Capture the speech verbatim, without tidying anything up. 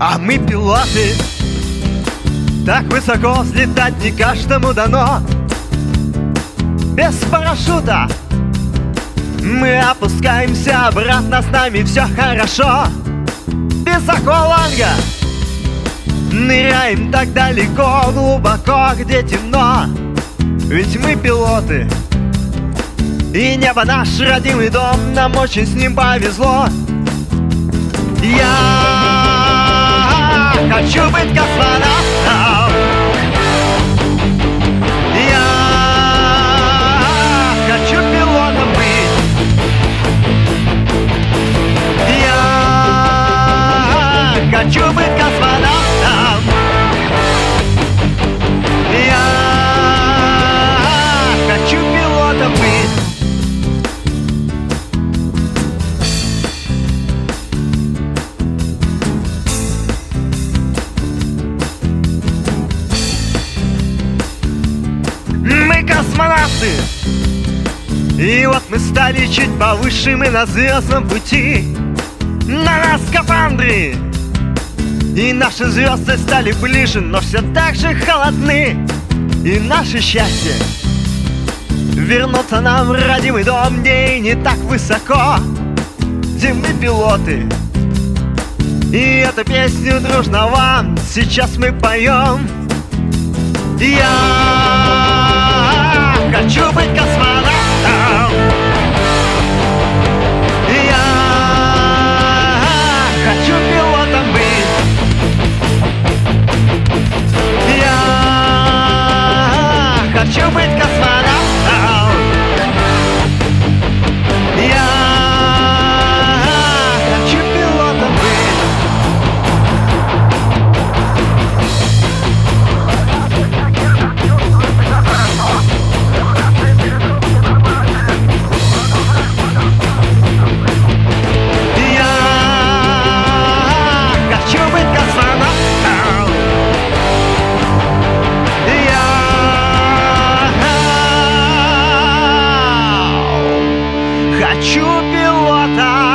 А мы пилоты, так высоко взлетать не каждому дано. Без парашюта мы опускаемся обратно, с нами все хорошо. Без акваланга ныряем так далеко, глубоко, где темно. Ведь мы пилоты, и небо наш родимый дом, нам очень с ним повезло. Я хочу быть космонавтом. Я хочу пилотом быть. Я хочу быть космонавтом. Я хочу пилотом быть. Мы космонавты, и вот мы стали чуть повыше, мы на звездном пути. На нас скафандры, и наши звезды стали ближе, но все так же холодны. И наше счастье вернуться нам в родимый дом, где и не так высоко, где мы пилоты. И эту песню дружно вам сейчас мы поем. Я хочу быть космонавтом. Я хочу пилотом быть. Я хочу быть космонавтом. Я хочу пилотом быть. Хочу пилота.